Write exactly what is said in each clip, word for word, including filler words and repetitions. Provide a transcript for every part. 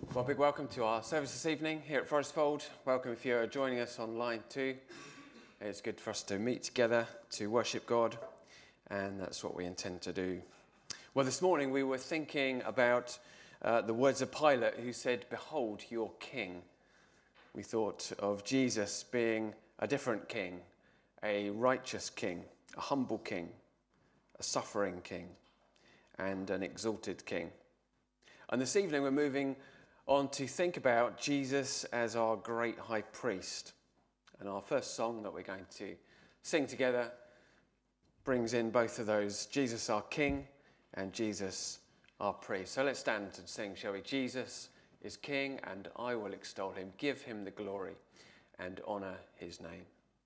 Well, a big welcome to our service this evening here at Forest Fold. Welcome if you're joining us online too. It's good for us to meet together to worship God, and that's what we intend to do. Well, this morning we were thinking about uh, the words of Pilate, who said, "Behold your king." We thought of Jesus being a different king, a righteous king, a humble king, a suffering king, and an exalted king. And this evening we're moving on to think about Jesus as our great high priest. And our first song that we're going to sing together brings in both of those, Jesus our King and Jesus our priest. So let's stand and sing, shall we? Jesus is King and I will extol him, give him the glory and honour his name.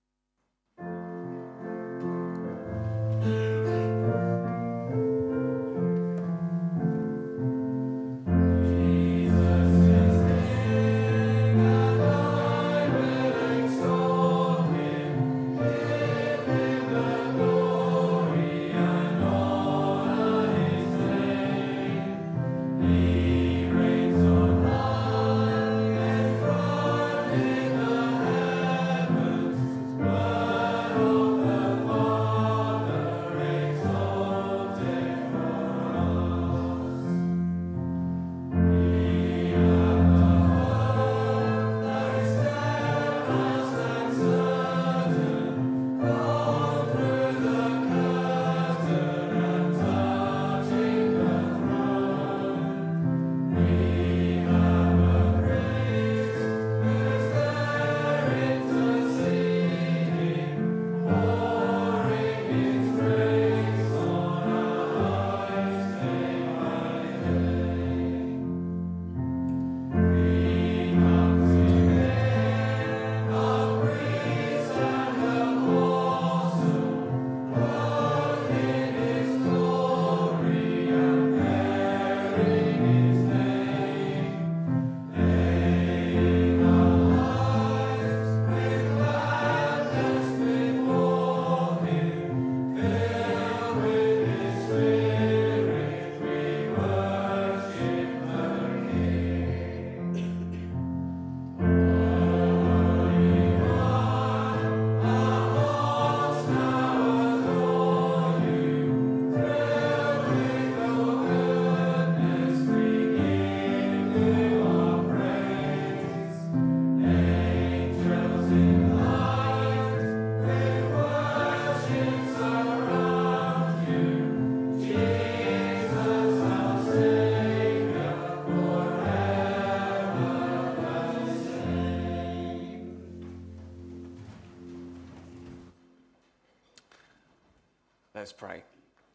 Let's pray.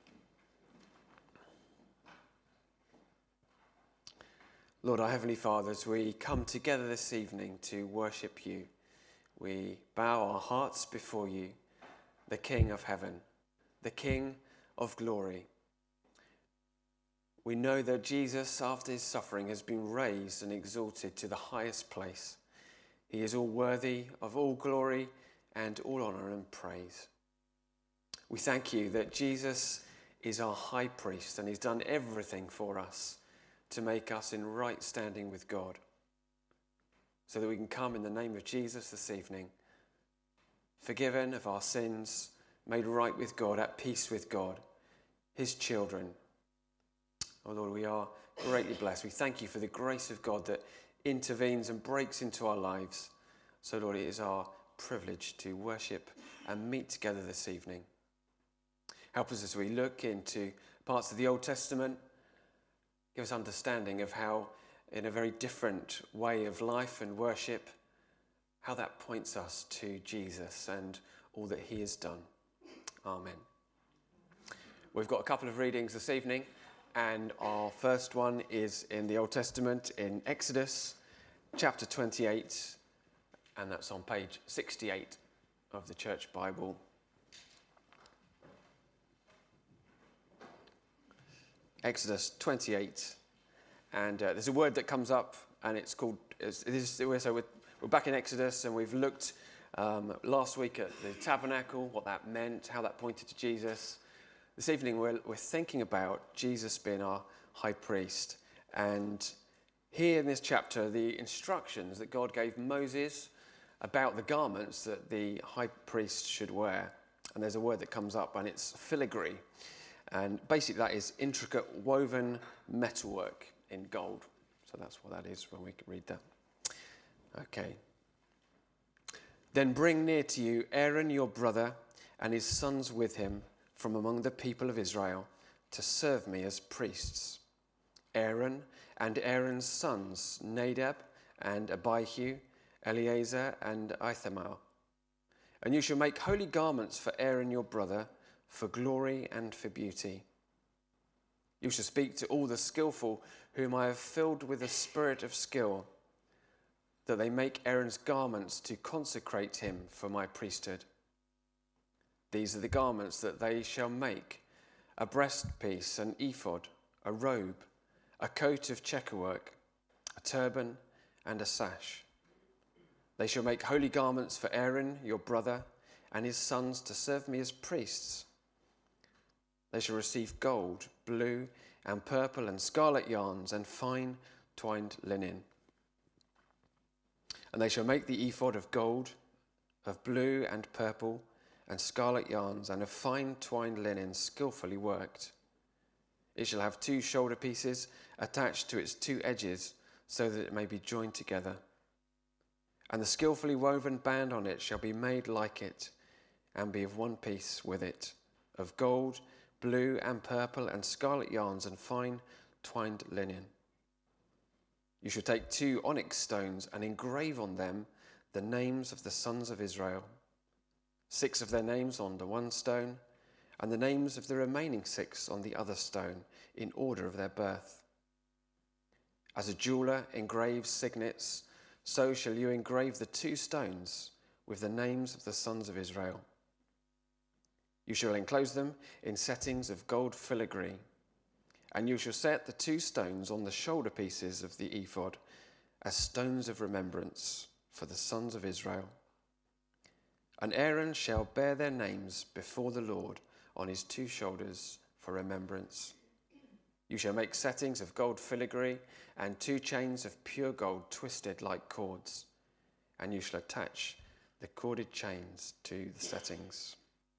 Lord, our Heavenly Father, as we come together this evening to worship you, we bow our hearts before you, the King of heaven, the King of glory. We know that Jesus, after his suffering, has been raised and exalted to the highest place. He is all worthy of all glory and all honour and praise. We thank you that Jesus is our high priest and he's done everything for us to make us in right standing with God, so that we can come in the name of Jesus this evening, forgiven of our sins, made right with God, at peace with God, his children. Oh Lord, we are greatly blessed. We thank you for the grace of God that intervenes and breaks into our lives. So Lord, it is our privilege to worship and meet together this evening. Help us as we look into parts of the Old Testament. Give us understanding of how, in a very different way of life and worship, how that points us to Jesus and all that he has done. Amen. We've got a couple of readings this evening, and our first one is in the Old Testament in Exodus chapter twenty-eight, and that's on page sixty-eight of the Church Bible. Exodus twenty-eight, and uh, there's a word that comes up, and it's called, it's, it is, so we're, we're back in Exodus, and we've looked um, last week at the tabernacle, what that meant, how that pointed to Jesus. This evening we're, we're thinking about Jesus being our high priest, and Here in this chapter, the instructions that God gave Moses about the garments that the high priest should wear. And there's a word that comes up, and it's filigree. And basically that is intricate woven metalwork in gold. So that's what that is when we read that. Okay. Then bring near to you Aaron your brother and his sons with him from among the people of Israel to serve me as priests. Aaron and Aaron's sons, Nadab and Abihu, Eleazar and Ithamar. And you shall make holy garments for Aaron your brother, for glory and for beauty. You shall speak to all the skillful whom I have filled with a spirit of skill, that they make Aaron's garments to consecrate him for my priesthood. These are the garments that they shall make: a breastpiece, an ephod, a robe, a coat of checkerwork, a turban, and a sash. They shall make holy garments for Aaron, your brother, and his sons to serve me as priests. They shall receive gold, blue, and purple, and scarlet yarns, and fine twined linen. And they shall make the ephod of gold, of blue and purple, and scarlet yarns, and of fine twined linen skillfully worked. It shall have two shoulder pieces attached to its two edges, so that it may be joined together. And the skillfully woven band on it shall be made like it, and be of one piece with it, of gold, blue and purple, and scarlet yarns, and fine twined linen. You shall take two onyx stones and engrave on them the names of the sons of Israel, six of their names on the one stone, and the names of the remaining six on the other stone, in order of their birth. As a jeweler engraves signets, so shall you engrave the two stones with the names of the sons of Israel. You shall enclose them in settings of gold filigree, and you shall set the two stones on the shoulder pieces of the ephod as stones of remembrance for the sons of Israel. And Aaron shall bear their names before the Lord on his two shoulders for remembrance. You shall make settings of gold filigree and two chains of pure gold twisted like cords, and you shall attach the corded chains to the settings.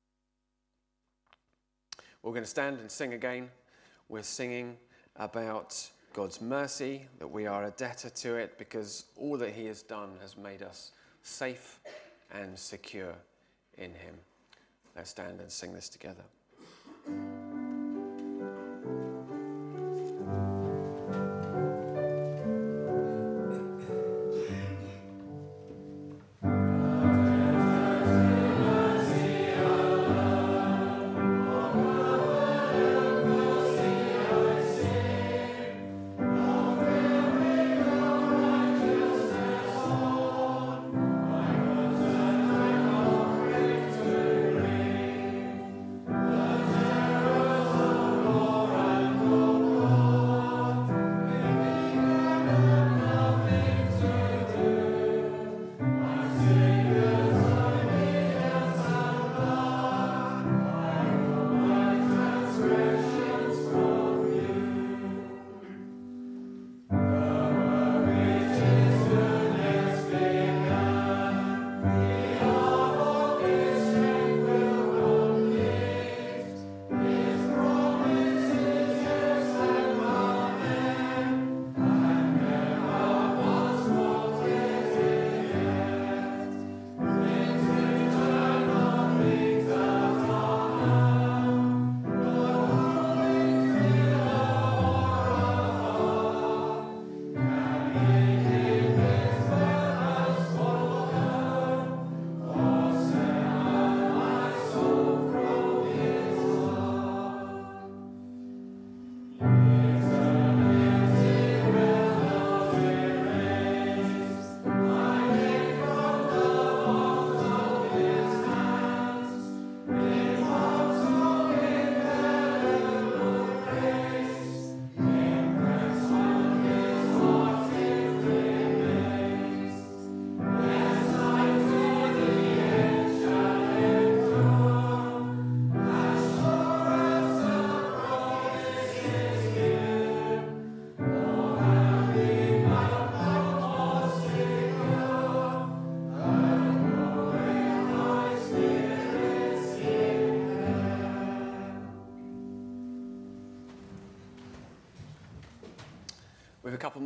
We're going to stand and sing again. We're singing about God's mercy, that we are a debtor to it because all that he has done has made us safe and secure in him. Let's stand and sing this together. Thank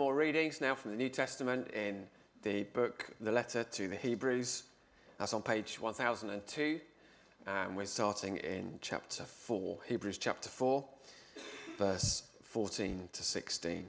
more readings now from the New Testament in the book, the letter to the Hebrews. That's on page one thousand two, and we're starting in chapter four, Hebrews chapter four, verse fourteen to sixteen.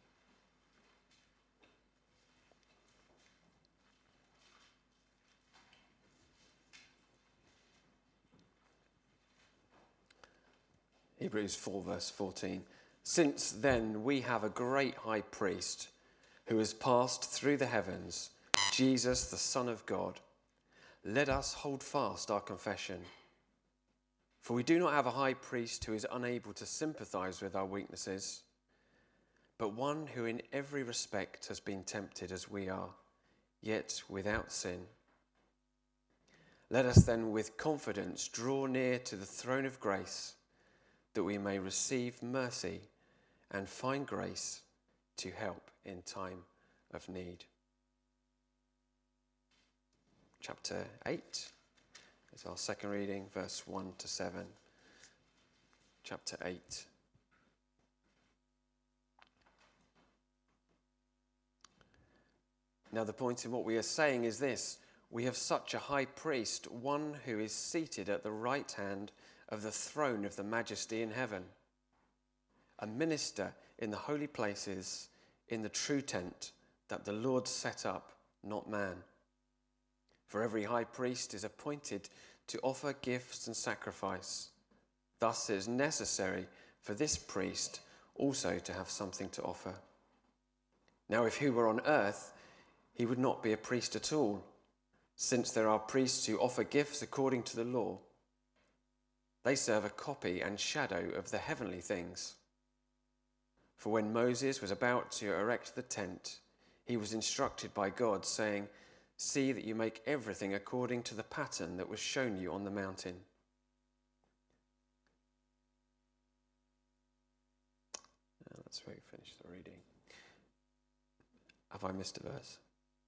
Hebrews four, verse fourteen. Since then we have a great high priest who has passed through the heavens, Jesus, the Son of God. Let us hold fast our confession. For we do not have a high priest who is unable to sympathize with our weaknesses, but one who in every respect has been tempted as we are, yet without sin. Let us then with confidence draw near to the throne of grace, that we may receive mercy and find grace to help in time of need. Chapter eight is our second reading, verse one to seven. Chapter eight. Now the point in what we are saying is this: we have such a high priest, one who is seated at the right hand of the throne of the Majesty in heaven, a minister in the holy places, in the true tent that the Lord set up, not man. For every high priest is appointed to offer gifts and sacrifice. Thus it is necessary for this priest also to have something to offer. Now if he were on earth, he would not be a priest at all, since there are priests who offer gifts according to the law. They serve a copy and shadow of the heavenly things. For when Moses was about to erect the tent, he was instructed by God, saying, "See that you make everything according to the pattern that was shown you on the mountain." Now that's where we finish the reading. Have I missed a verse?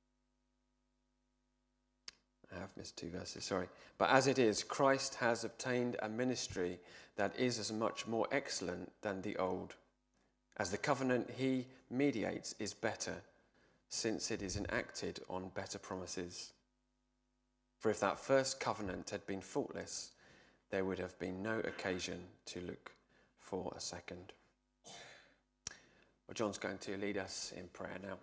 I have missed two verses, sorry. But as it is, Christ has obtained a ministry that is as much more excellent than the old, as the covenant he mediates is better, since it is enacted on better promises. For if that first covenant had been faultless, there would have been no occasion to look for a second. Well, John's going to lead us in prayer now.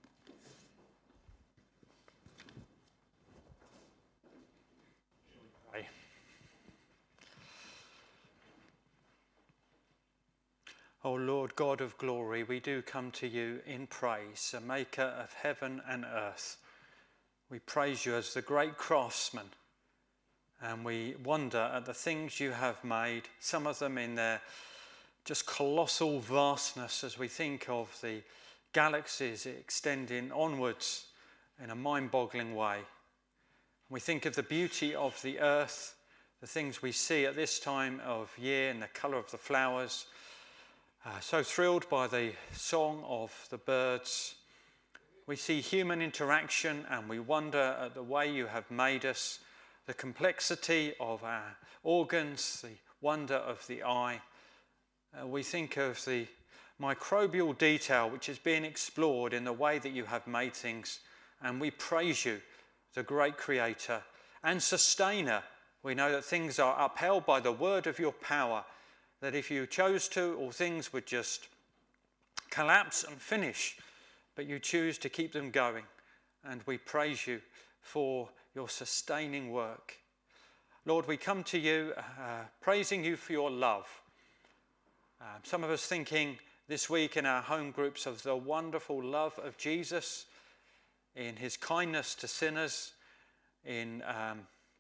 O Lord God of glory, we do come to you in praise, the maker of heaven and earth. We praise you as the great craftsman, and we wonder at the things you have made, some of them in their just colossal vastness as we think of the galaxies extending onwards in a mind-boggling way. We think of the beauty of the earth, the things we see at this time of year and the colour of the flowers. Uh, so thrilled by the song of the birds. We see human interaction and we wonder at the way you have made us, the complexity of our organs, the wonder of the eye. Uh, we think of the microbial detail which is being explored in the way that you have made things, and we praise you, the great creator and sustainer. We know that things are upheld by the word of your power, that if you chose to, all things would just collapse and finish, but you choose to keep them going, and we praise you for your sustaining work. Lord, we come to you uh, praising you for your love. Uh, some of us thinking this week in our home groups of the wonderful love of Jesus, in his kindness to sinners, in um,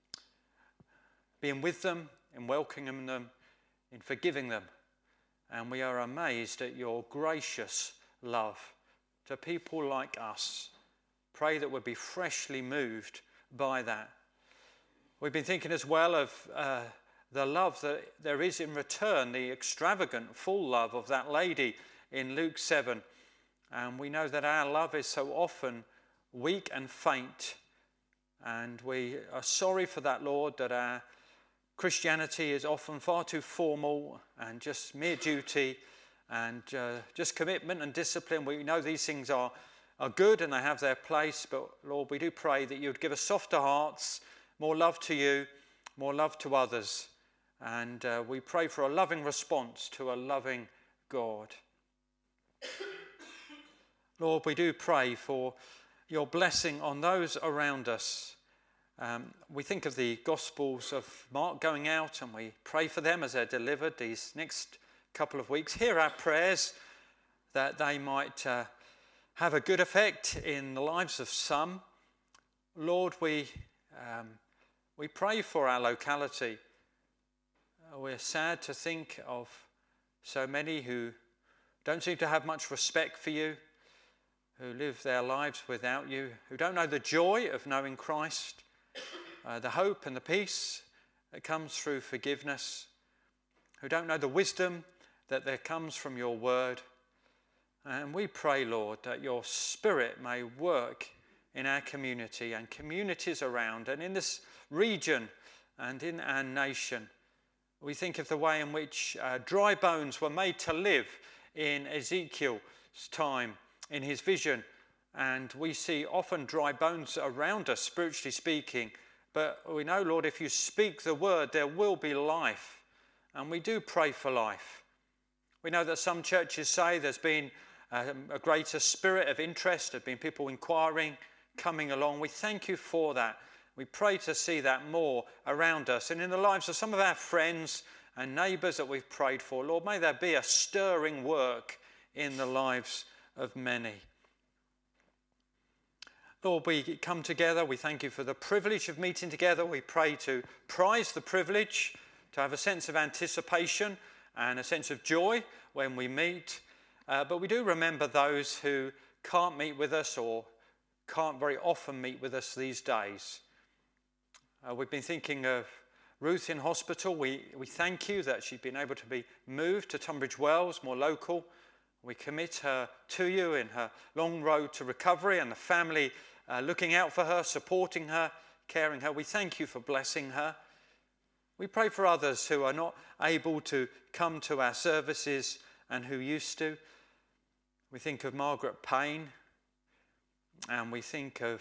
being with them, in welcoming them, in forgiving them. And we are amazed at your gracious love to people like us. Pray that we'll be freshly moved by that. We've been thinking as well of uh, the love that there is in return, the extravagant, full love of that lady in Luke seven. And we know that our love is so often weak and faint. And we are sorry for that, Lord, that our Christianity is often far too formal and just mere duty, and uh, just commitment and discipline. We know these things are, are good and they have their place, but Lord, we do pray that you would give us softer hearts, more love to you, more love to others. And uh, we pray for a loving response to a loving God. Lord, we do pray for your blessing on those around us. Um, we think of the Gospels of Mark going out, and we pray for them as they're delivered these next couple of weeks. Hear our prayers that they might uh, have a good effect in the lives of some. Lord, we um, we pray for our locality. Uh, we're sad to think of so many who don't seem to have much respect for you, who live their lives without you, who don't know the joy of knowing Christ, uh, the hope and the peace that comes through forgiveness, who don't know the wisdom that there comes from your word. And we pray, Lord, that your Spirit may work in our community and communities around and in this region and in our nation. We think of the way in which uh, dry bones were made to live in Ezekiel's time, in his vision. And we see often dry bones around us, spiritually speaking. But we know, Lord, if you speak the word, there will be life. And we do pray for life. We know that some churches say there's been um, a greater spirit of interest, there have been people inquiring, coming along. We thank you for that. We pray to see that more around us and in the lives of some of our friends and neighbours that we've prayed for. Lord, may there be a stirring work in the lives of many. Lord, we come together. We thank you for the privilege of meeting together. We pray to prize the privilege, to have a sense of anticipation and a sense of joy when we meet. Uh, but we do remember those who can't meet with us or can't very often meet with us these days. Uh, we've been thinking of Ruth in hospital. We, we thank you that she's been able to be moved to Tunbridge Wells, more local. We commit her to you in her long road to recovery and the family uh, looking out for her, supporting her, caring her. We thank you for blessing her. We pray for others who are not able to come to our services and who used to. We think of Margaret Payne, and we think of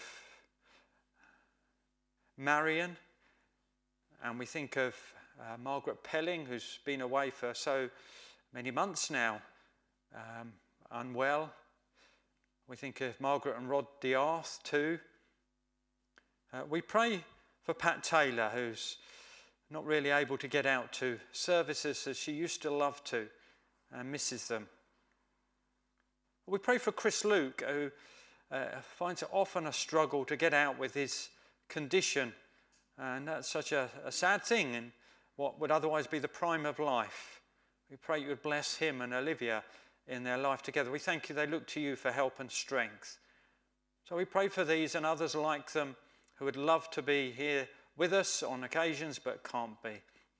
Marion, and we think of uh, Margaret Pelling, who's been away for so many months now, um, unwell. We think of Margaret and Rod Diarth too. Uh, we pray for Pat Taylor, who's not really able to get out to services as she used to love to and misses them. We pray for Chris Luke, who uh, finds it often a struggle to get out with his condition, and that's such a, a sad thing in what would otherwise be the prime of life. We pray you would bless him and Olivia in their life together. We thank you they look to you for help and strength. So we pray for these and others like them who would love to be here with us on occasions but can't be.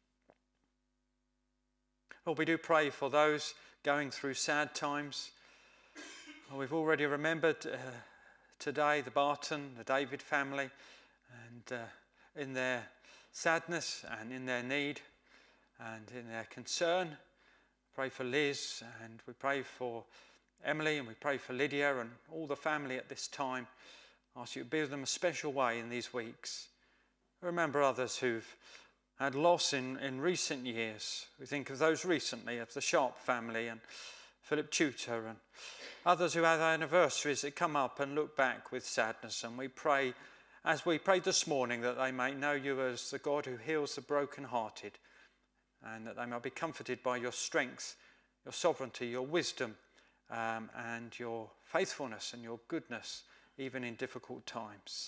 Lord, we do pray for those going through sad times. Well, we've already remembered uh, today the Barton, the David family, and uh, in their sadness and in their need and in their concern. Pray for Liz, and we pray for Emily, and we pray for Lydia and all the family at this time. Ask you to be with them a special way in these weeks. Remember others who've had loss in, in recent years. We think of those recently, of the Sharp family and Philip Tudor and others who have anniversaries that come up and look back with sadness. And we pray, as we prayed this morning, that they may know you as the God who heals the brokenhearted, and that they might be comforted by your strength, your sovereignty, your wisdom, um, and your faithfulness and your goodness, even in difficult times.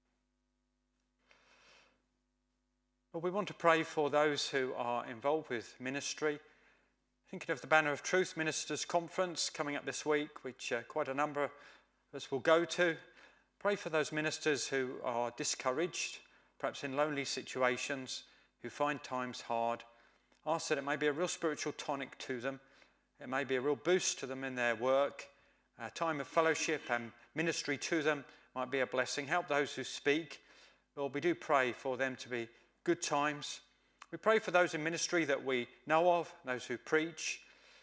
But we want to pray for those who are involved with ministry. Thinking of the Banner of Truth Ministers' Conference coming up this week, which uh, quite a number of us will go to. Pray for those ministers who are discouraged, perhaps in lonely situations, who find times hard. Ask that it may be a real spiritual tonic to them. It may be a real boost to them in their work. A time of fellowship and ministry to them might be a blessing. Help those who speak. Lord, we do pray for them to be good times. We pray for those in ministry that we know of, those who preach.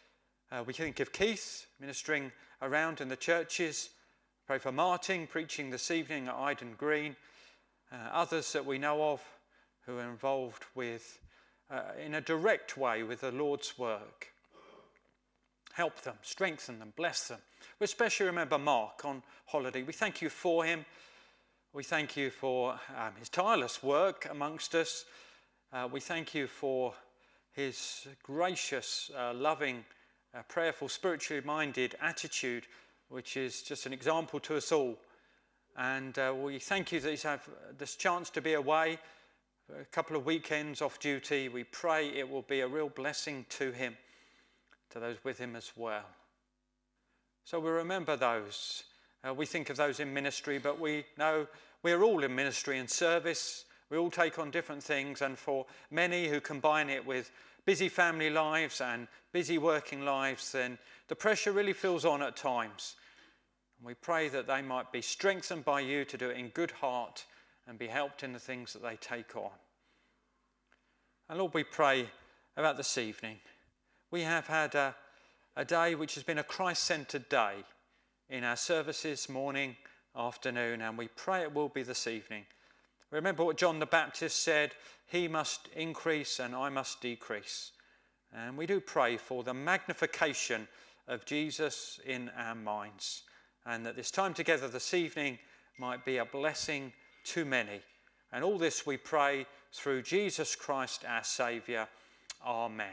Uh, we think of Keith ministering around in the churches. Pray for Martin preaching this evening at Iden Green. Uh, others that we know of who are involved with, uh, in a direct way with the Lord's work. Help them, strengthen them, bless them. We especially remember Mark on holiday. We thank you for him. We thank you for um, his tireless work amongst us. Uh, we thank you for his gracious, uh, loving, uh, prayerful, spiritually minded attitude, which is just an example to us all. And uh, we thank you that he's had this chance to be away for a couple of weekends off duty. We pray it will be a real blessing to him, to those with him as well. So we remember those. Uh, we think of those in ministry, but we know we're all in ministry and service. We all take on different things, and for many who combine it with busy family lives and busy working lives, then the pressure really feels on at times. We pray that they might be strengthened by you to do it in good heart and be helped in the things that they take on. And Lord, we pray about this evening. We have had a, a day which has been a Christ-centred day in our services, morning, afternoon, and we pray it will be this evening. Remember what John the Baptist said, he must increase and I must decrease. And we do pray for the magnification of Jesus in our minds, and that this time together this evening might be a blessing to many. And all this we pray through Jesus Christ our Saviour. Amen.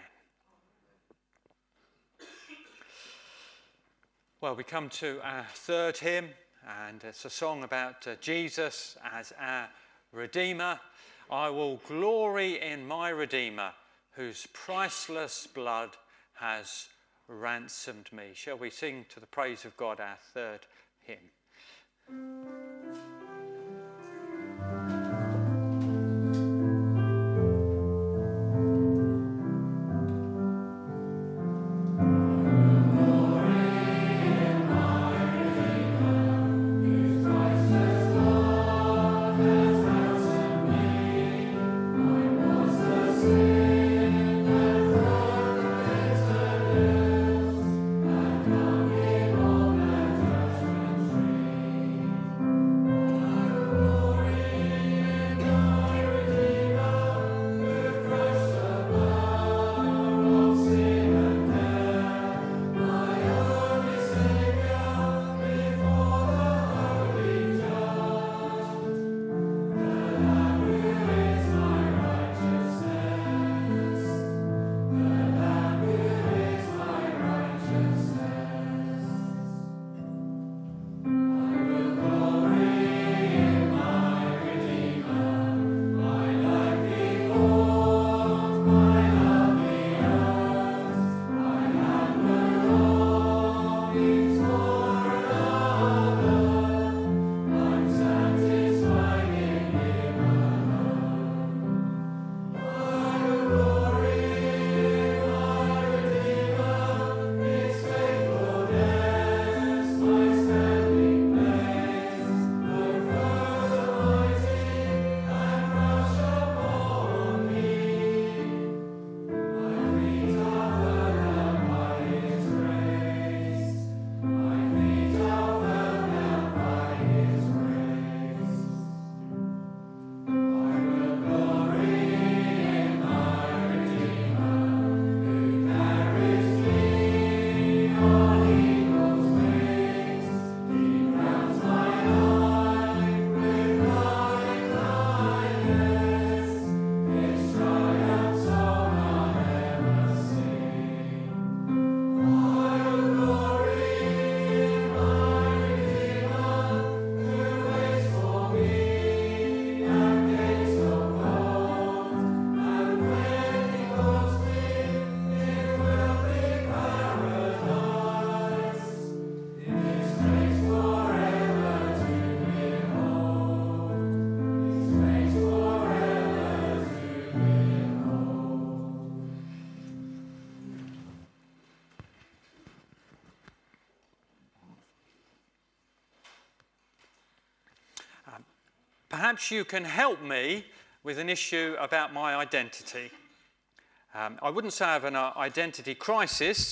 Well, we come to our third hymn, and it's a song about uh, Jesus as our Redeemer. I will glory in my Redeemer, whose priceless blood has ransomed me. Shall we sing to the praise of God our third hymn? Perhaps you can help me with an issue about my identity. Um, I wouldn't say I have an uh, identity crisis,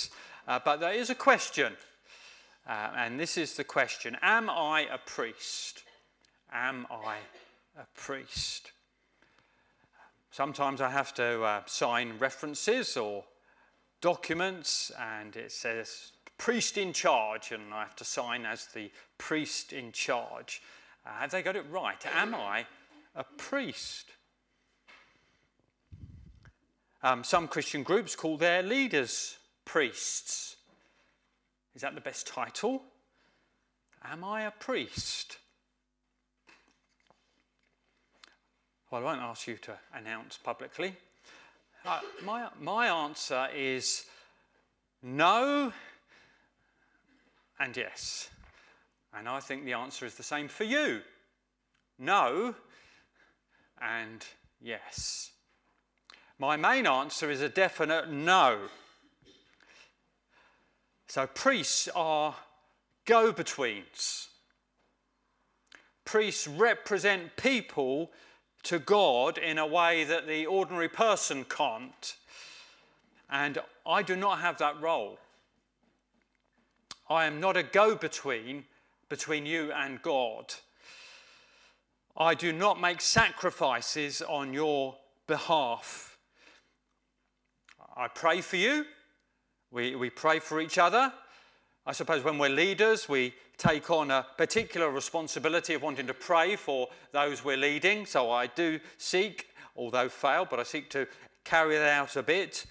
Uh, but there is a question, uh, and this is the question: am I a priest? Am I a priest? Sometimes I have to uh, sign references or documents, and it says priest in charge, and I have to sign as the priest in charge. Uh, have they got it right? Am I a priest? Um, some Christian groups call their leaders priests. Is that the best title? Am I a priest? Well, I won't ask you to announce publicly. Uh, my, my answer is no and yes. And I think the answer is the same for you. No and yes. My main answer is a definite no. So priests are go-betweens. Priests represent people to God in a way that the ordinary person can't. And I do not have that role. I am not a go-between between you and God. I do not make sacrifices on your behalf. I pray for you. We, we pray for each other. I suppose when we're leaders, we take on a particular responsibility of wanting to pray for those we're leading. So I do seek, although fail, but I seek to carry that out a bit.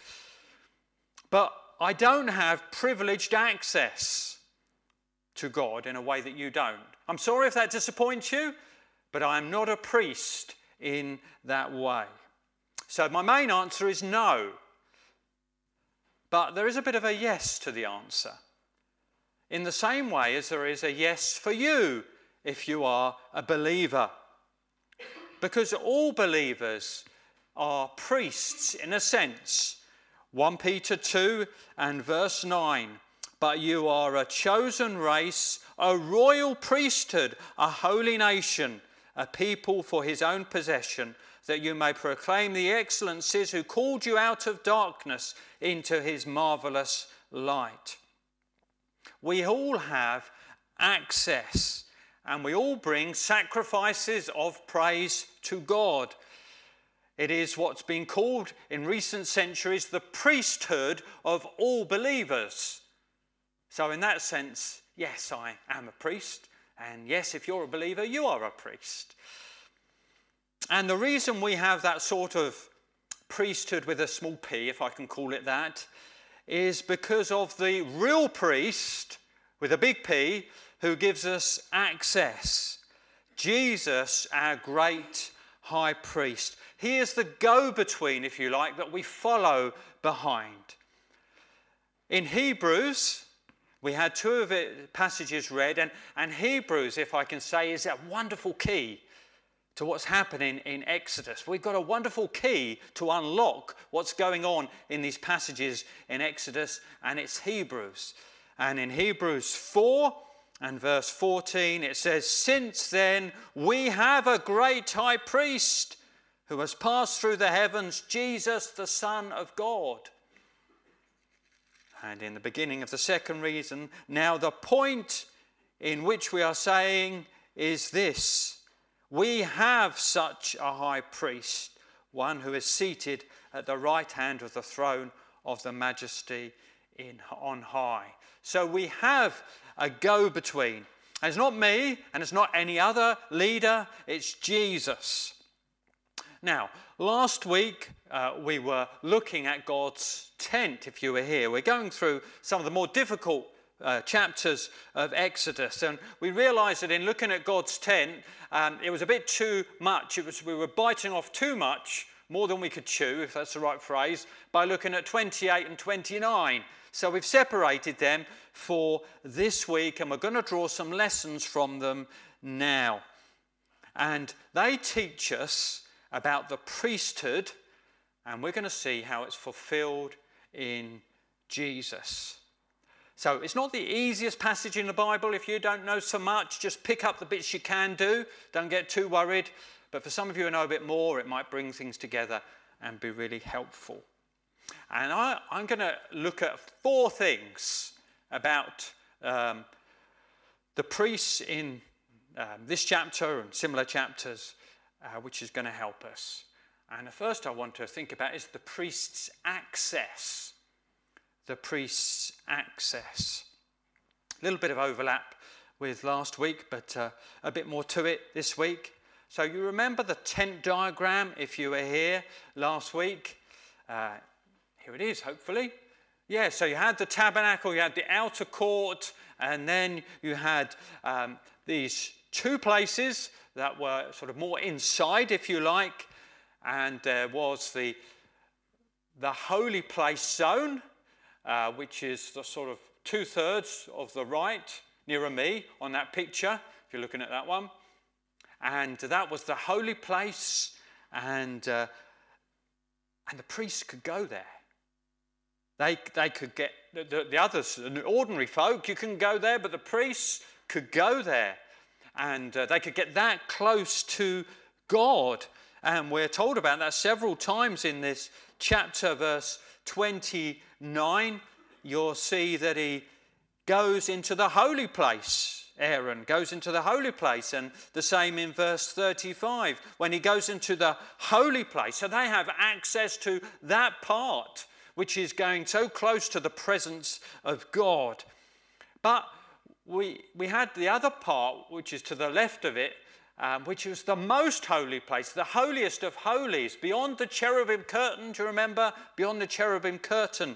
But I don't have privileged access to God in a way that you don't. I'm sorry if that disappoints you, but I'm not a priest in that way. So my main answer is no. But there is a bit of a yes to the answer. In the same way as there is a yes for you if you are a believer. Because all believers are priests in a sense. First Peter two and verse nine. But you are a chosen race, a royal priesthood, a holy nation, a people for his own possession, that you may proclaim the excellencies who called you out of darkness into his marvelous light. We all have access, and we all bring sacrifices of praise to God. It is what's been called in recent centuries the priesthood of all believers. So in that sense, yes, I am a priest, and yes, if you're a believer, you are a priest. And the reason we have that sort of priesthood with a small p, if I can call it that, is because of the real priest with a big P who gives us access. Jesus, our great high priest. He is the go-between, if you like, that we follow behind. In Hebrews, we had two of it passages read, and, and Hebrews, if I can say, is a wonderful key to what's happening in Exodus. We've got a wonderful key to unlock what's going on in these passages in Exodus, and it's Hebrews. And in Hebrews four and verse fourteen, it says, "Since then we have a great high priest who has passed through the heavens, Jesus, the Son of God." And in the beginning of the second reason, now the point in which we are saying is this: we have such a high priest, one who is seated at the right hand of the throne of the majesty in, on high. So we have a go-between. And it's not me, and it's not any other leader, it's Jesus. Now, last week uh, we were looking at God's tent, if you were here. We're going through some of the more difficult uh, chapters of Exodus, and we realised that in looking at God's tent, um, it was a bit too much. It was, we were biting off too much, more than we could chew, if that's the right phrase, by looking at twenty-eight and twenty-nine. So we've separated them for this week, and we're going to draw some lessons from them now. And they teach us about the priesthood, and we're going to see how it's fulfilled in Jesus. So it's not the easiest passage in the Bible. If you don't know so much, just pick up the bits you can do. Don't get too worried. But for some of you who know a bit more, it might bring things together and be really helpful. And I, I'm going to look at four things about um, the priests in um, this chapter and similar chapters, uh, which is going to help us. And the first I want to think about is the priest's access. The priest's access. A little bit of overlap with last week, but uh, a bit more to it this week. So you remember the tent diagram if you were here last week? Uh, here it is, hopefully. Yeah, so you had the tabernacle, you had the outer court, and then you had um, these two places that were sort of more inside, if you like, and there was the, the holy place zone, uh, which is the sort of two-thirds of the right, nearer me on that picture, if you're looking at that one. And that was the holy place, and uh, and the priests could go there. They they could get, the, the, the others, the ordinary folk, you couldn't go there, but the priests could go there. And uh, they could get that close to God. And we're told about that several times in this chapter, verse twenty-nine. You'll see that he goes into the holy place. Aaron goes into the holy place, and the same in verse thirty-five when he goes into the holy place. So they have access to that part which is going so close to the presence of God. But we we had the other part, which is to the left of it, um, which was the most holy place, the holiest of holies, beyond the cherubim curtain. Do you remember? Beyond the cherubim curtain.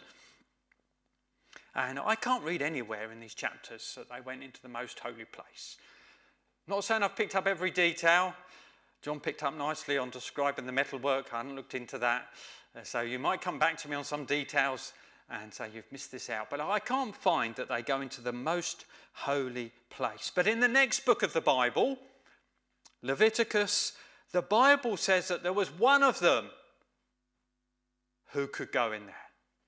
And I can't read anywhere in these chapters that they went into the most holy place. I'm not saying I've picked up every detail. John picked up nicely on describing the metalwork. I hadn't looked into that. Uh, so you might come back to me on some details and say you've missed this out. But I can't find that they go into the most holy place. But in the next book of the Bible, Leviticus, the Bible says that there was one of them who could go in there.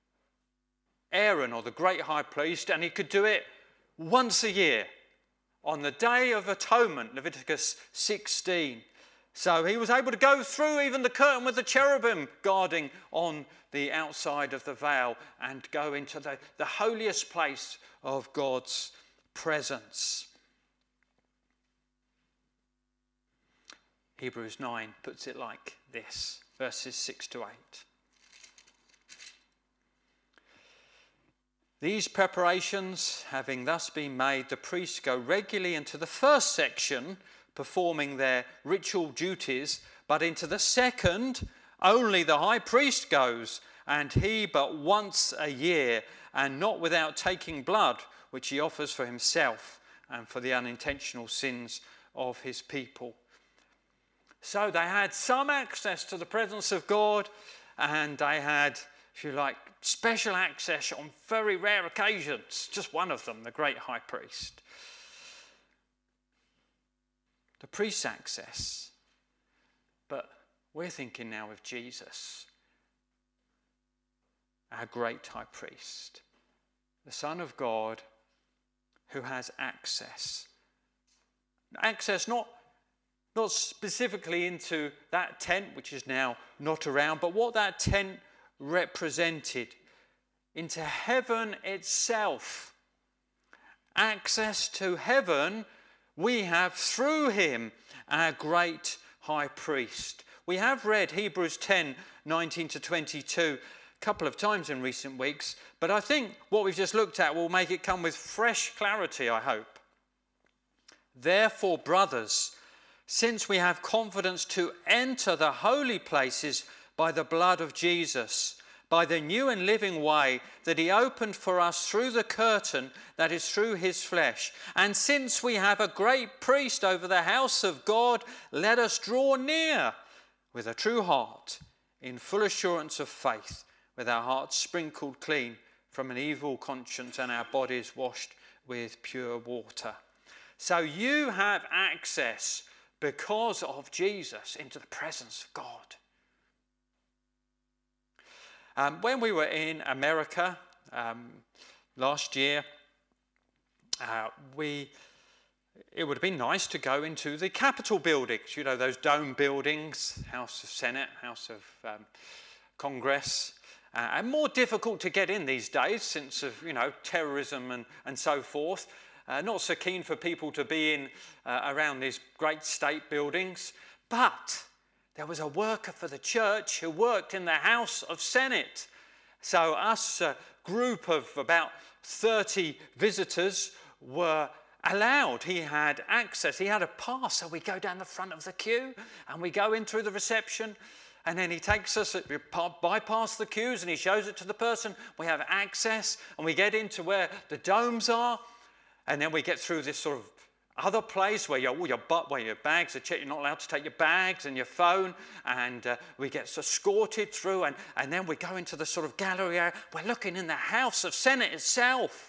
Aaron, or the great high priest, and he could do it once a year on the Day of Atonement, Leviticus sixteen. So he was able to go through even the curtain with the cherubim guarding on the outside of the veil and go into the, the holiest place of God's presence. Hebrews nine puts it like this, verses six to eight. These preparations having thus been made, the priests go regularly into the first section, performing their ritual duties, but into the second, only the high priest goes, and he but once a year, and not without taking blood, which he offers for himself and for the unintentional sins of his people. So they had some access to the presence of God, and they had, if you like, special access on very rare occasions. Just one of them, the great high priest. The priest's access. But we're thinking now of Jesus, our great high priest, the Son of God who has access. Access not, not specifically into that tent, which is now not around, but what that tent represented, into heaven itself. Access to heaven we have through him, our great high priest. We have read Hebrews ten, nineteen to twenty-two a couple of times in recent weeks, but I think what we've just looked at will make it come with fresh clarity, I hope. Therefore, brothers, since we have confidence to enter the holy places by the blood of Jesus, by the new and living way that he opened for us through the curtain that is through his flesh. And since we have a great priest over the house of God, let us draw near with a true heart, in full assurance of faith, with our hearts sprinkled clean from an evil conscience and our bodies washed with pure water. So you have access because of Jesus into the presence of God. Um, when we were in America um, last year, uh, we it would have been nice to go into the Capitol buildings, you know, those dome buildings, House of Senate, House of um, Congress, Uh, and more difficult to get in these days since of, you know, terrorism and, and so forth. Uh, not so keen for people to be in uh, around these great state buildings. But there was a worker for the church who worked in the House of Senate. So us, a group of about thirty visitors, were allowed. He had access. He had a pass. So we go down the front of the queue and we go in through the reception. And then he takes us, we bypass the queues and he shows it to the person. We have access and we get into where the domes are. And then we get through this sort of other place where your, your, where your bags are checked. You're not allowed to take your bags and your phone. And uh, we get escorted through. And, and then we go into the sort of gallery area. We're looking in the House of Senate itself.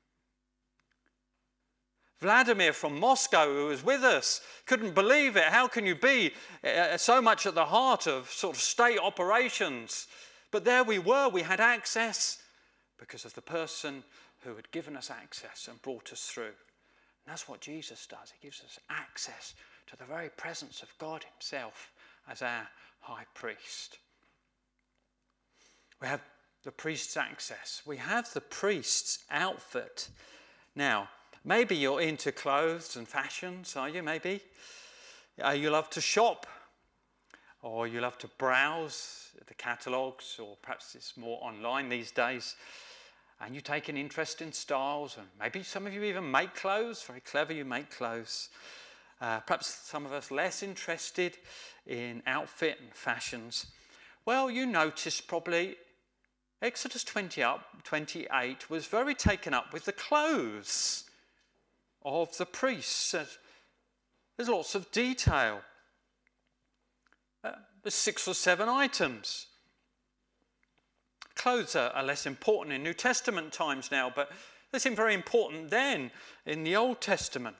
Vladimir from Moscow, who was with us, couldn't believe it. How can you be uh, so much at the heart of sort of state operations? But there we were. We had access because of the person who had given us access and brought us through. And that's what Jesus does. He gives us access to the very presence of God himself as our high priest. We have the priest's access. We have the priest's outfit. Now, maybe you're into clothes and fashions, are you, maybe? Uh, you love to shop, or you love to browse the catalogues, or perhaps it's more online these days, and you take an interest in styles, and maybe some of you even make clothes. Very clever, you make clothes. Uh, perhaps some of us less interested in outfit and fashions. Well, you noticed probably Exodus twenty up, twenty-eight was very taken up with the clothes of the priests. There's lots of detail. Uh, there's six or seven items. Clothes are, are less important in New Testament times now, but they seem very important then in the Old Testament.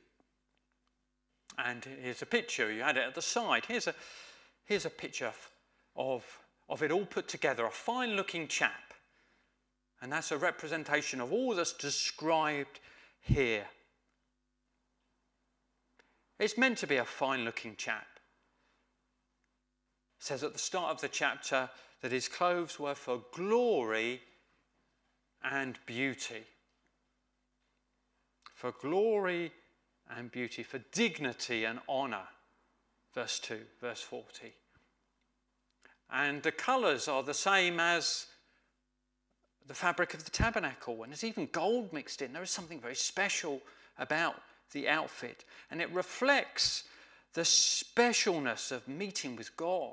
And here's a picture. You had it at the side. Here's a, here's a picture of, of it all put together. A fine-looking chap. And that's a representation of all that's described here. It's meant to be a fine-looking chap. It says at the start of the chapter that his clothes were for glory and beauty. For glory and beauty, for dignity and honour. Verse two, verse forty. And the colours are the same as the fabric of the tabernacle, and there's even gold mixed in. There is something very special about the outfit, and it reflects the specialness of meeting with God.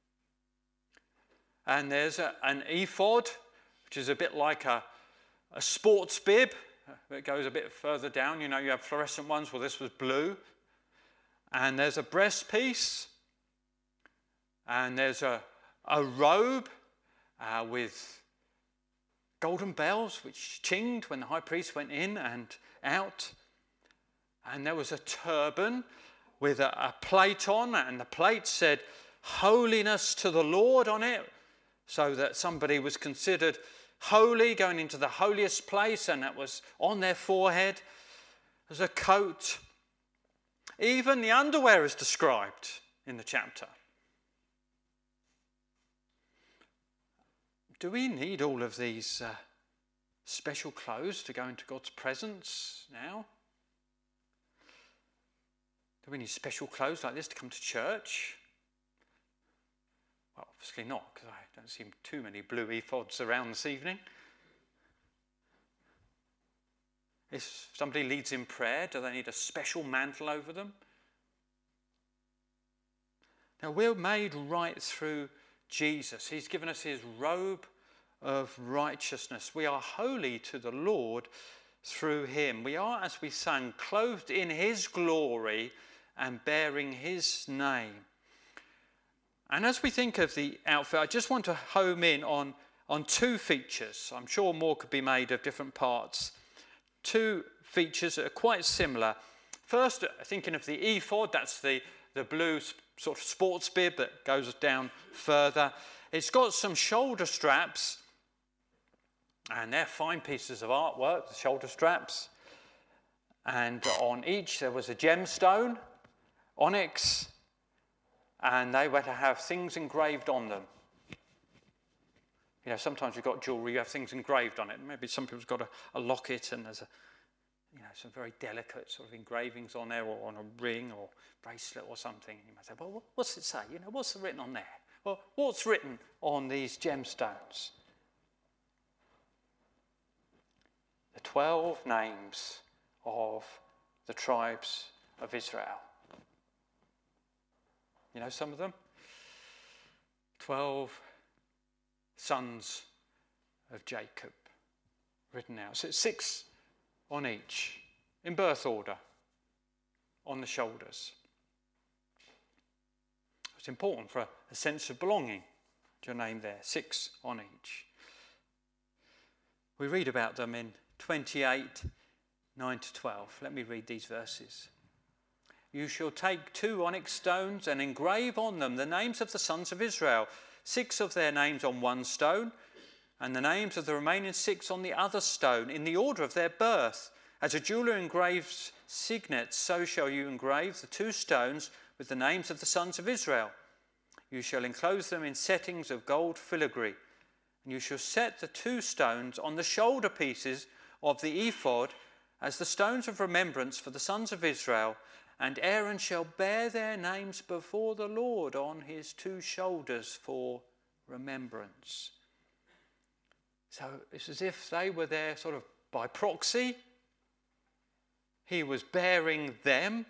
And there's a, an ephod, which is a bit like a, a sports bib. It goes a bit further down. You know, you have fluorescent ones. Well, this was blue. And there's a breast piece, and there's a, a robe uh, with golden bells, which chinged when the high priest went in and out. And there was a turban with a, a plate on, and the plate said, "Holiness to the Lord" on it, so that somebody was considered holy, going into the holiest place, and that was on their forehead. There's a coat. Even the underwear is described in the chapter. Do we need all of these uh, special clothes to go into God's presence now? Do we need special clothes like this to come to church? Well, obviously not, because I don't see too many blue ephods around this evening. If somebody leads in prayer, do they need a special mantle over them? Now, we're made right through Jesus. He's given us his robe of righteousness. We are holy to the Lord through him. We are, as we sang, clothed in his glory and bearing his name. And as we think of the outfit, I just want to home in on, on two features. I'm sure more could be made of different parts. Two features that are quite similar. First, thinking of the ephod, that's the, the blue sort of sports bib that goes down further. It's got some shoulder straps, and they're fine pieces of artwork, the shoulder straps. And on each there was a gemstone, onyx, and they were to have things engraved on them. You know, sometimes you've got jewellery, you have things engraved on it. Maybe some people's got a, a locket and there's a, you know, some very delicate sort of engravings on there, or on a ring or bracelet or something. And you might say, well, what's it say? You know, what's written on there? Well, what's written on these gemstones? The twelve names of the tribes of Israel. You know some of them? Twelve sons of Jacob, written out. So it's six on each, in birth order, on the shoulders. It's important for a, a sense of belonging. Your name there, six on each. We read about them in twenty-eight, nine to twelve. Let me read these verses. You shall take two onyx stones and engrave on them the names of the sons of Israel, six of their names on one stone, and the names of the remaining six on the other stone, in the order of their birth. As a jeweller engraves signets, so shall you engrave the two stones with the names of the sons of Israel. You shall enclose them in settings of gold filigree, and you shall set the two stones on the shoulder pieces of the ephod as the stones of remembrance for the sons of Israel, and Aaron shall bear their names before the Lord on his two shoulders for remembrance. So it's as if they were there sort of by proxy. He was bearing them.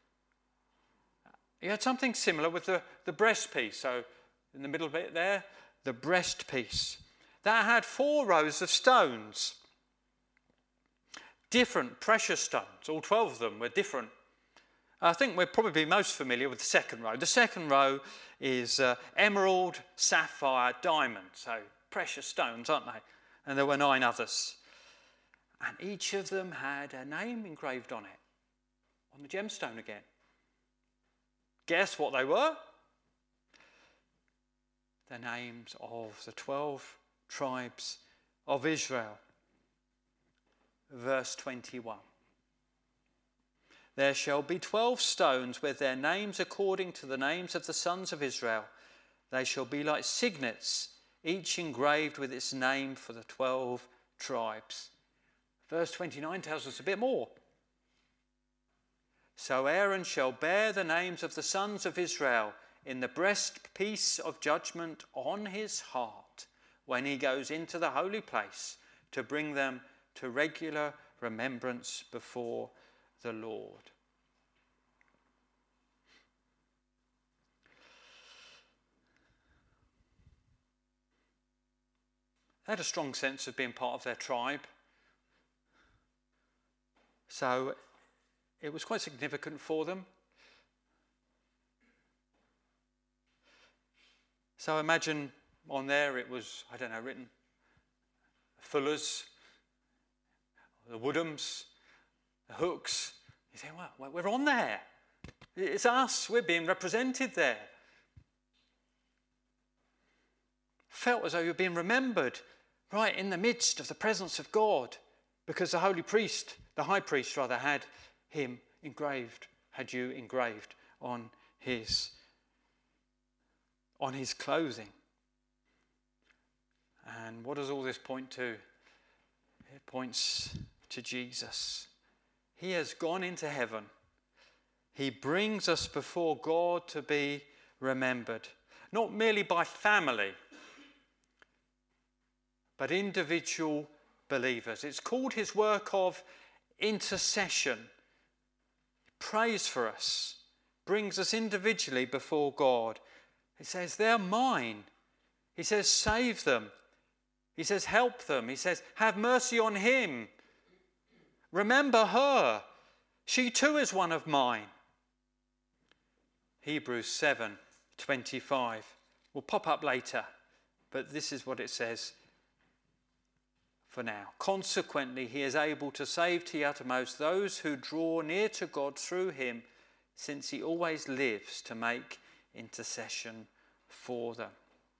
He had something similar with the, the breastpiece. So in the middle bit there, the breastpiece. That had four rows of stones. Different precious stones. All twelve of them were different. I think we're probably most familiar with the second row. The second row is uh, emerald, sapphire, diamond. So precious stones, aren't they? And there were nine others. And each of them had a name engraved on it, on the gemstone again. Guess what they were? The names of the twelve tribes of Israel. Verse twenty-one. There shall be twelve stones with their names according to the names of the sons of Israel. They shall be like signets, each engraved with its name for the twelve tribes. Verse twenty-nine tells us a bit more. So Aaron shall bear the names of the sons of Israel in the breastpiece of judgment on his heart when he goes into the holy place to bring them to regular remembrance before the Lord. They had a strong sense of being part of their tribe. So it was quite significant for them. So imagine on there it was, I don't know, written Fullers, the Woodhams, the Hooks. You think, well, we're on there. It's us. We're being represented there. Felt as though you're being remembered right in the midst of the presence of God, because the holy priest, the high priest rather, had him engraved, had you engraved on his, on his clothing. And what does all this point to? It points to Jesus. He has gone into heaven. He brings us before God to be remembered, not merely by family, but individual believers. It's called his work of intercession. He prays for us, brings us individually before God. He says, they're mine. He says, save them. He says, help them. He says, have mercy on him. Remember her. She too is one of mine. Hebrews seven twenty-five will pop up later, but this is what it says for now. Consequently, he is able to save to the uttermost those who draw near to God through him, since he always lives to make intercession for them.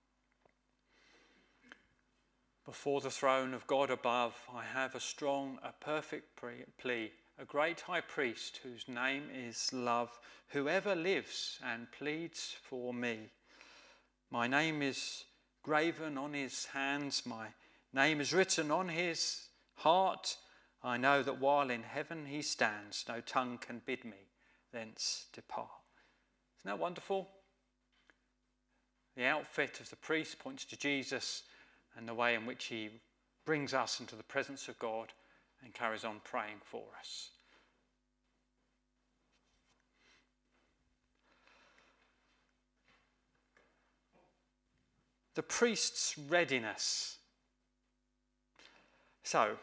Before the throne of God above, I have a strong, a perfect plea, a great high priest whose name is love, whoever lives and pleads for me. My name is graven on his hands. My name is written on his heart. I know that while in heaven he stands, no tongue can bid me thence depart. Isn't that wonderful? The outfit of the priest points to Jesus and the way in which he brings us into the presence of God and carries on praying for us. The priest's readiness. So,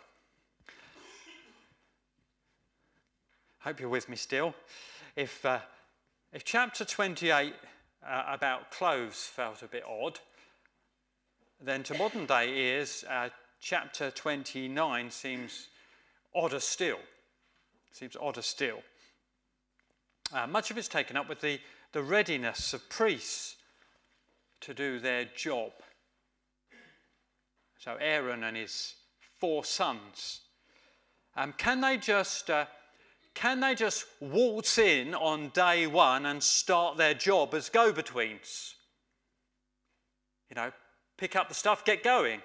hope you're with me still. If, uh, if chapter twenty-eight uh, about clothes felt a bit odd, then to modern day ears, uh, chapter twenty-nine seems odder still. Seems odder still. Uh, much of it's taken up with the, the readiness of priests to do their job. So Aaron and his four sons, um, can they just uh, can they just waltz in on day one and start their job as go-betweens? You know, pick up the stuff, get going.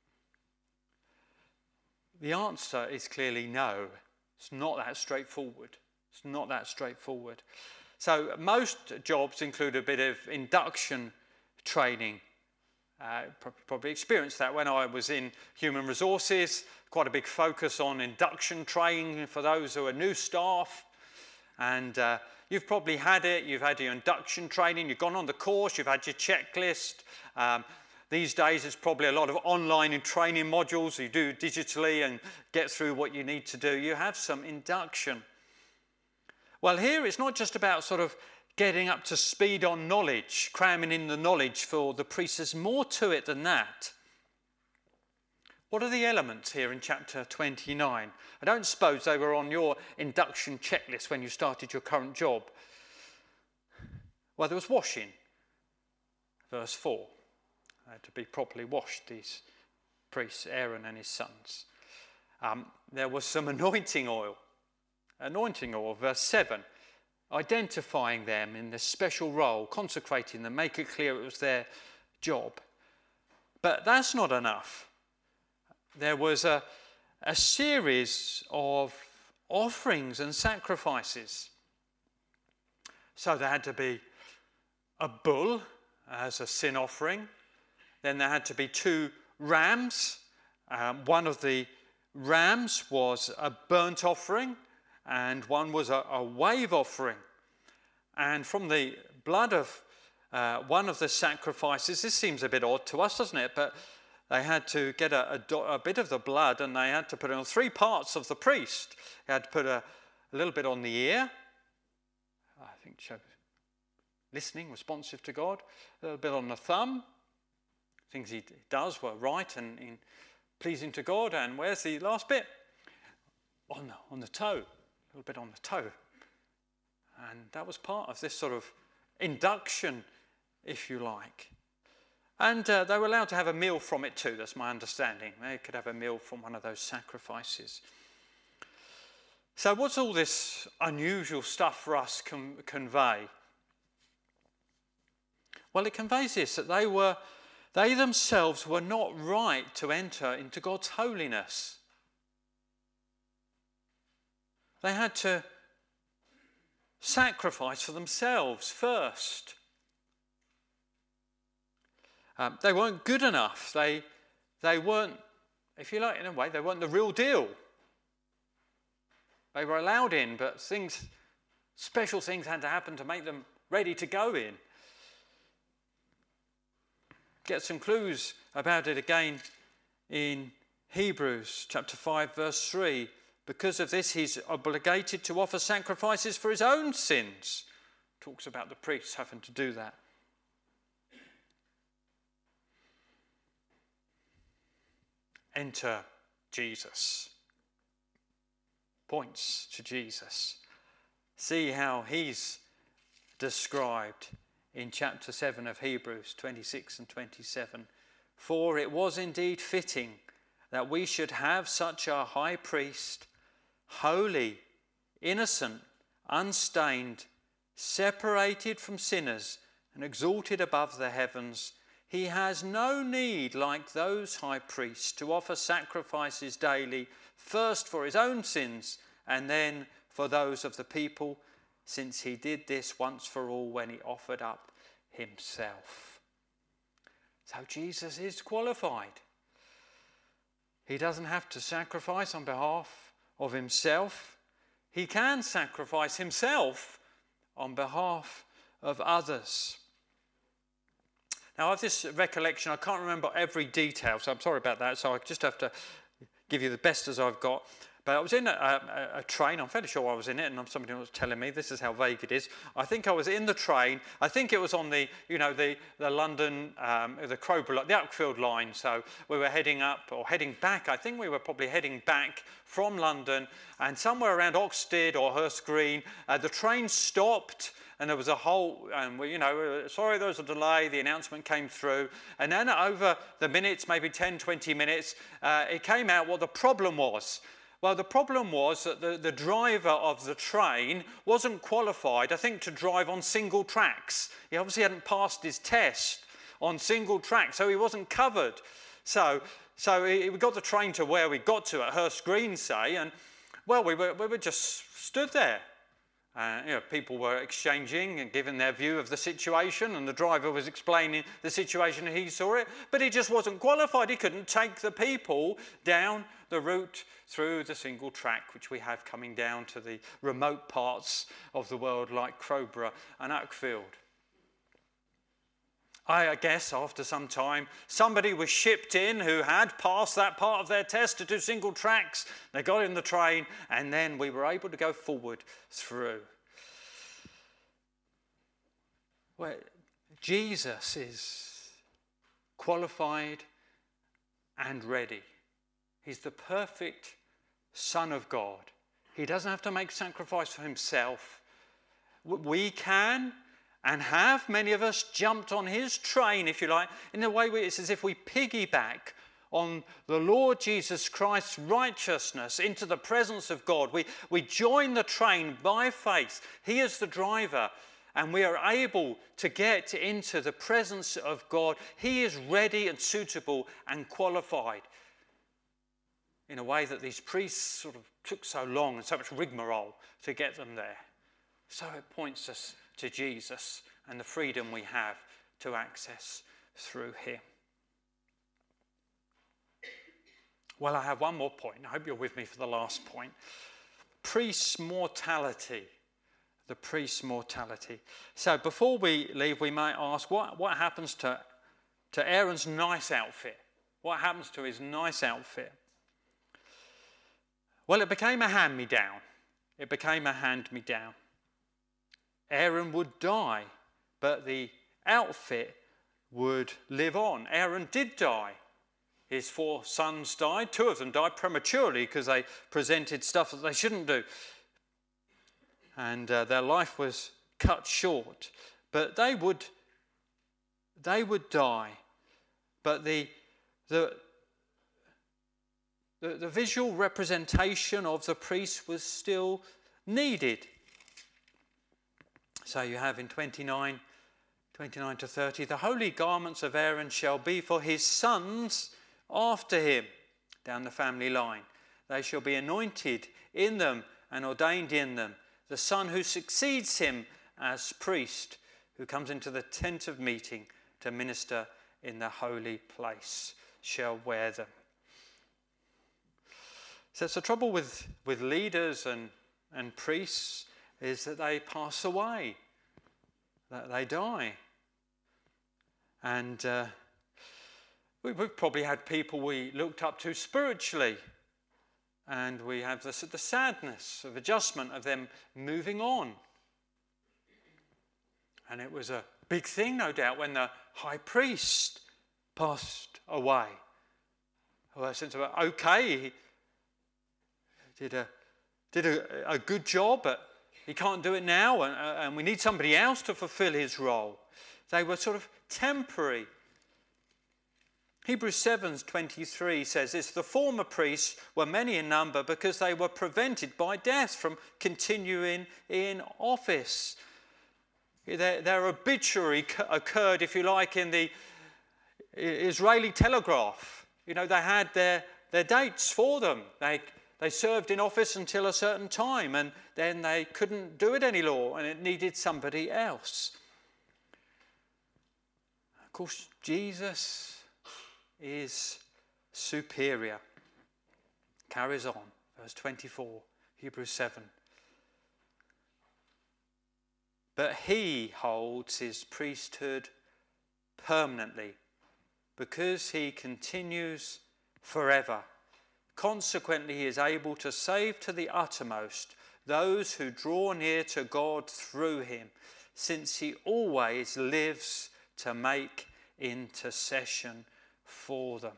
The answer is clearly no. It's not that straightforward. It's not that straightforward. So most jobs include a bit of induction training. Uh, probably experienced that when I was in human resources. Quite a big focus on induction training for those who are new staff. And uh, you've probably had it. You've had your induction training. You've gone on the course. You've had your checklist. Um, these days, it's probably a lot of online and training modules you do digitally and get through what you need to do. You have some induction. Well, here it's not just about sort of getting up to speed on knowledge, cramming in the knowledge for the priests. There's more to it than that. What are the elements here in chapter twenty-nine? I don't suppose they were on your induction checklist when you started your current job. Well, there was washing. Verse four. They had to be properly washed, these priests, Aaron and his sons. Um, there was some anointing oil. Anointing oil, verse seven. Identifying them in this special role, consecrating them, make it clear it was their job. But that's not enough. There was a, a series of offerings and sacrifices. So there had to be a bull as a sin offering. Then there had to be two rams. Um, one of the rams was a burnt offering, and one was a, a wave offering. And from the blood of uh, one of the sacrifices, this seems a bit odd to us, doesn't it? But they had to get a, a, do, a bit of the blood, and they had to put it on three parts of the priest. They had to put a, a little bit on the ear, I think show listening, responsive to God, a little bit on the thumb. Things he does were right and, and pleasing to God. And where's the last bit? On the, on the toe, a little bit on the toe. And that was part of this sort of induction, if you like. And uh, they were allowed to have a meal from it too, that's my understanding. They could have a meal from one of those sacrifices. So what's all this unusual stuff for us con- convey? Well, it conveys this, that they were, they themselves were not right to enter into God's holiness. They had to sacrifice for themselves first. Um, they weren't good enough. They, they weren't, if you like, in a way, they weren't the real deal. They were allowed in, but things, special things had to happen to make them ready to go in. Get some clues about it again in Hebrews chapter five, verse three. Because of this, he's obligated to offer sacrifices for his own sins. Talks about the priests having to do that. Enter Jesus. Points to Jesus. See how he's described in chapter seven of Hebrews, twenty-six and twenty-seven. For it was indeed fitting that we should have such a high priest, holy, innocent, unstained, separated from sinners, and exalted above the heavens. He has no need, like those high priests, to offer sacrifices daily, first for his own sins and then for those of the people, since he did this once for all when he offered up himself. So Jesus is qualified. He doesn't have to sacrifice on behalf of himself. He can sacrifice himself on behalf of others. Now, I have this recollection, I can't remember every detail, so I'm sorry about that, so I just have to give you the best as I've got. But I was in a, a, a train, I'm fairly sure I was in it, and somebody was telling me, this is how vague it is. I think I was in the train, I think it was on the, you know, the, the London, um, the Crowborough, the Uckfield line, so we were heading up, or heading back, I think we were probably heading back from London, and somewhere around Oxted or Hurst Green, uh, the train stopped, and there was a whole, and we, you know, sorry there was a delay, the announcement came through, and then over the minutes, maybe ten, twenty minutes, uh, it came out what the problem was. Well, the problem was that the, the driver of the train wasn't qualified, I think, to drive on single tracks. He obviously hadn't passed his test on single tracks, so he wasn't covered. So, so we got the train to where we got to at Hurst Green, say, and, well, we were, we were just stood there. Uh, you know, people were exchanging and giving their view of the situation, and the driver was explaining the situation as he saw it, but he just wasn't qualified. He couldn't take the people down the route through the single track, which we have coming down to the remote parts of the world like Crowborough and Uckfield. I guess after some time, somebody was shipped in who had passed that part of their test to do single tracks. They got in the train, and then we were able to go forward through. Well, Jesus is qualified and ready. He's the perfect Son of God. He doesn't have to make sacrifice for himself. We can and have, many of us, jumped on his train, if you like, in a way where it's as if we piggyback on the Lord Jesus Christ's righteousness into the presence of God. We, we join the train by faith. He is the driver, and we are able to get into the presence of God. He is ready and suitable and qualified in a way that these priests sort of took so long and so much rigmarole to get them there. So it points us to Jesus and the freedom we have to access through him. Well, I have one more point. I hope you're with me for the last point. Priest's mortality. The priest's mortality. So before we leave, we might ask, what, what happens to, to Aaron's nice outfit? What happens to his nice outfit? Well, it became a hand-me-down. It became a hand-me-down. Aaron would die, but the outfit would live on. Aaron did die. His four sons died. Two of them died prematurely because they presented stuff that they shouldn't do. And uh, their life was cut short. But they would, they would die. But the, the, the, the visual representation of the priest was still needed. So you have in twenty-nine, twenty-nine to thirty, the holy garments of Aaron shall be for his sons after him, down the family line. They shall be anointed in them and ordained in them. The son who succeeds him as priest, who comes into the tent of meeting to minister in the holy place, shall wear them. So it's the trouble with, with leaders and, and priests is that they pass away, that they die. And uh, we, we've probably had people we looked up to spiritually, and we have this, the sadness of adjustment of them moving on. And it was a big thing, no doubt, when the high priest passed away. Well, a sense of, okay, he did a, did a, a good job, but he can't do it now, and, uh, and we need somebody else to fulfill his role. They were sort of temporary. Hebrews seven twenty-three says this, the former priests were many in number because they were prevented by death from continuing in office. Their, their obituary occurred, if you like, in the, Israeli telegraph. You know, they had their, their dates for them. They, they served in office until a certain time, and then they couldn't do it any more, and it needed somebody else. Of course, Jesus is superior. Carries on, verse twenty-four, Hebrews seven. But he holds his priesthood permanently because he continues forever. Consequently, he is able to save to the uttermost those who draw near to God through him, since he always lives to make intercession for them.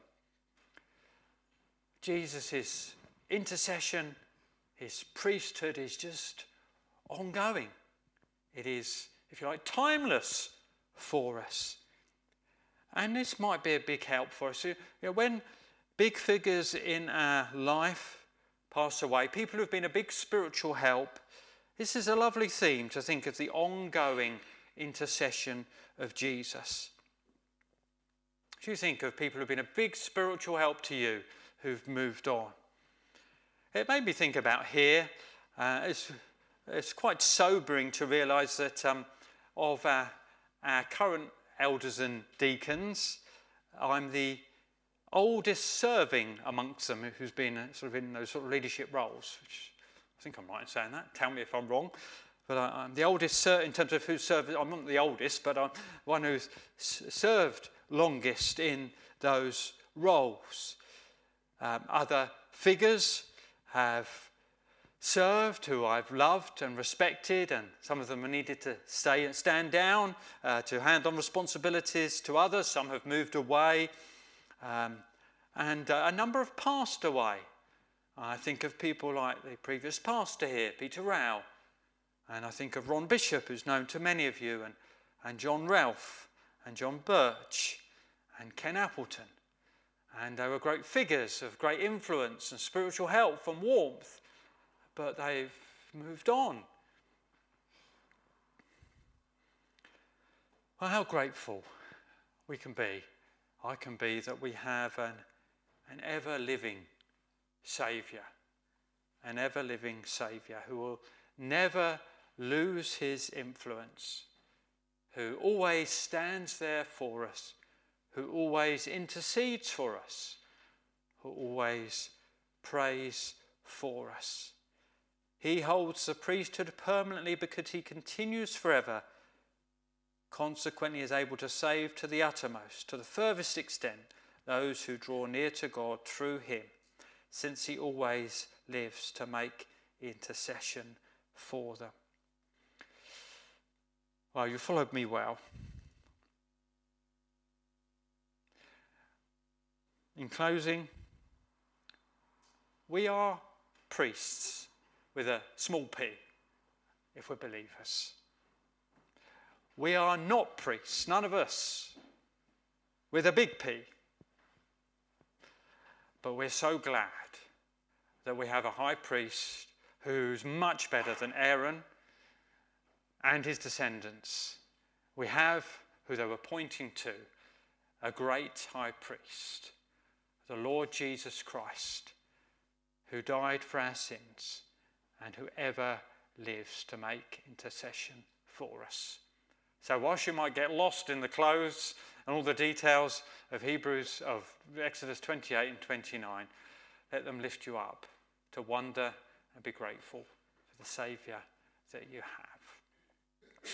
Jesus' intercession, his priesthood is just ongoing. It is, if you like, timeless for us. And this might be a big help for us. You know, when big figures in our life pass away, people who've been a big spiritual help, this is a lovely theme to think of the ongoing intercession of Jesus. Do you think of people who've been a big spiritual help to you who've moved on? It made me think about here. Uh, it's, it's quite sobering to realise that um, of our, our current elders and deacons, I'm the oldest serving amongst them who's been uh, sort of in those sort of leadership roles. Which I think I'm right in saying that. Tell me if I'm wrong. But I, I'm the oldest ser- in terms of who served. I'm not the oldest, but I'm one who's s- served longest in those roles. Um, other figures have served who I've loved and respected, and some of them have needed to stay and stand down uh, to hand on responsibilities to others. Some have moved away, um, and uh, a number have passed away. I think of people like the previous pastor here, Peter Rao, and I think of Ron Bishop, who's known to many of you, and, and John Ralph, and John Birch, and Ken Appleton. And they were great figures of great influence and spiritual help and warmth, but they've moved on. Well, how grateful we can be, I can be, that we have an, an ever-living Saviour, an ever-living Saviour who will never lose his influence, who always stands there for us, who always intercedes for us, who always prays for us. He holds the priesthood permanently because he continues forever. Consequently, he is able to save to the uttermost, to the furthest extent, those who draw near to God through him, since he always lives to make intercession for them. Well, you followed me well. In closing, we are priests with a small p, if we're believers. We are not priests, none of us, with a big P. But we're so glad that we have a high priest who's much better than Aaron and his descendants. We have, who they were pointing to, a great high priest, the Lord Jesus Christ, who died for our sins and who ever lives to make intercession for us. So whilst you might get lost in the clothes and all the details of Hebrews, of Exodus twenty-eight and twenty-nine, let them lift you up to wonder and be grateful for the Saviour that you have.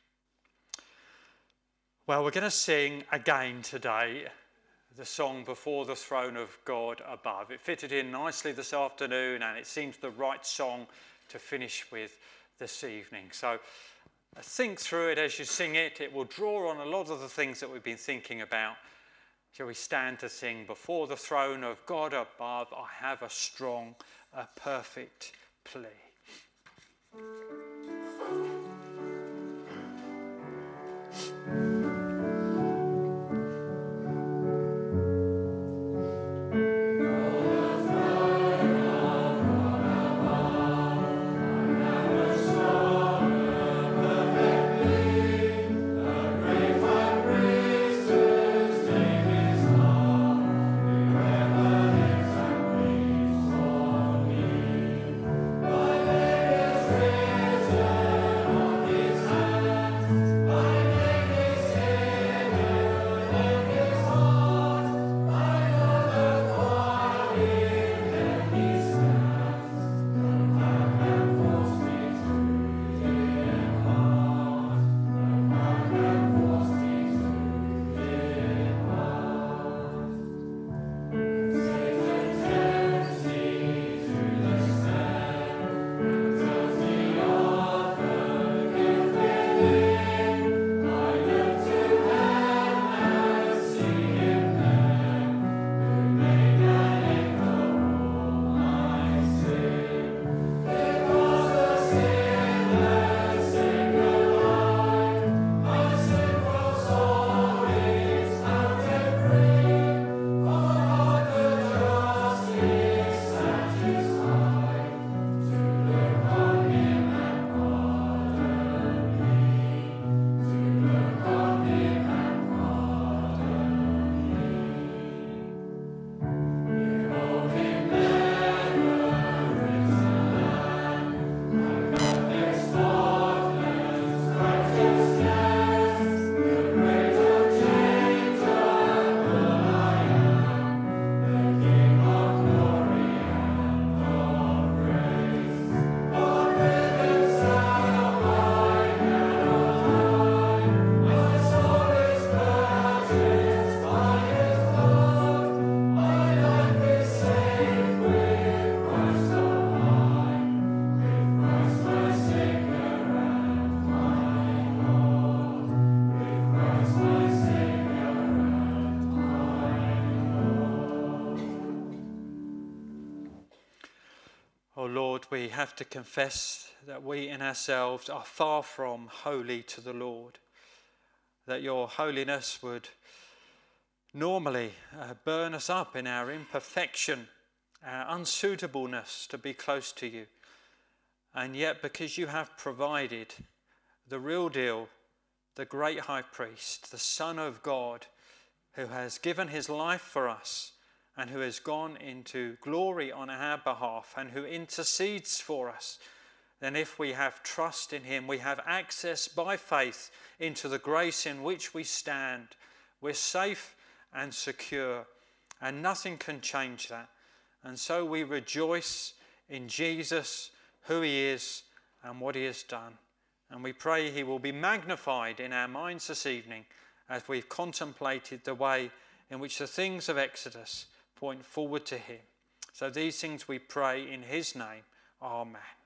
Well, we're going to sing again today the song Before the Throne of God Above. It fitted in nicely this afternoon, and it seems the right song to finish with this evening. So think through it as you sing it. It will draw on a lot of the things that we've been thinking about. Shall we stand to sing Before the Throne of God Above, I have a strong, a perfect plea. Thank you. have to confess that we in ourselves are far from holy to the Lord, that your holiness would normally uh, burn us up in our imperfection, our unsuitableness to be close to you. And yet, because you have provided the real deal, the great high priest, the Son of God, who has given his life for us and who has gone into glory on our behalf and who intercedes for us, then if we have trust in him, we have access by faith into the grace in which we stand. We're safe and secure, and nothing can change that. And so we rejoice in Jesus, who he is and what he has done. And we pray he will be magnified in our minds this evening as we've contemplated the way in which the things of Exodus point forward to him. So these things we pray in his name. Amen.